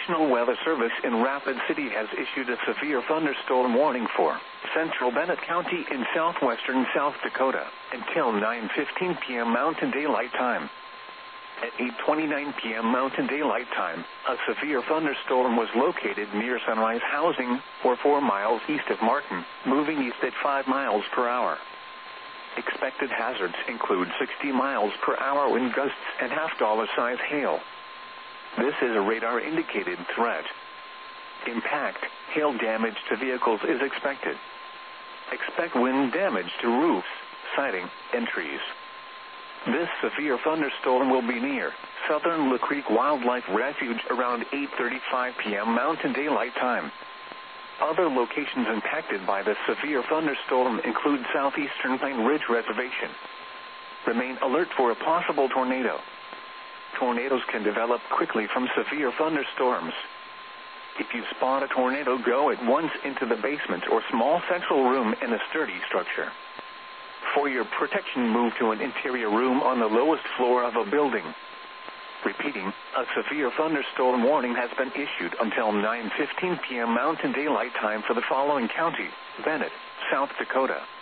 National Weather Service in Rapid City has issued a severe thunderstorm warning for central Bennett County in southwestern South Dakota until 9:15 p.m. Mountain Daylight Time. At 8:29 p.m. Mountain Daylight Time, a severe thunderstorm was located near Sunrise Housing, or 4 miles east of Martin, moving east at 5 miles per hour. Expected hazards include 60 miles per hour wind gusts and half-dollar-size hail. This is a radar-indicated threat. Impact, hail damage to vehicles is expected. Expect wind damage to roofs, siding, and trees. This severe thunderstorm will be near Southern La Creek Wildlife Refuge around 8:35 p.m. Mountain Daylight Time. Other locations impacted by the severe thunderstorm include southeastern Pine Ridge Reservation. Remain alert for a possible tornado. Tornadoes can develop quickly from severe thunderstorms. If you spot a tornado, go at once into the basement or small central room in a sturdy structure. For your protection, move to an interior room on the lowest floor of a building. Repeating, a severe thunderstorm warning has been issued until 9:15 p.m. Mountain Daylight Time for the following counties: Bennett, South Dakota,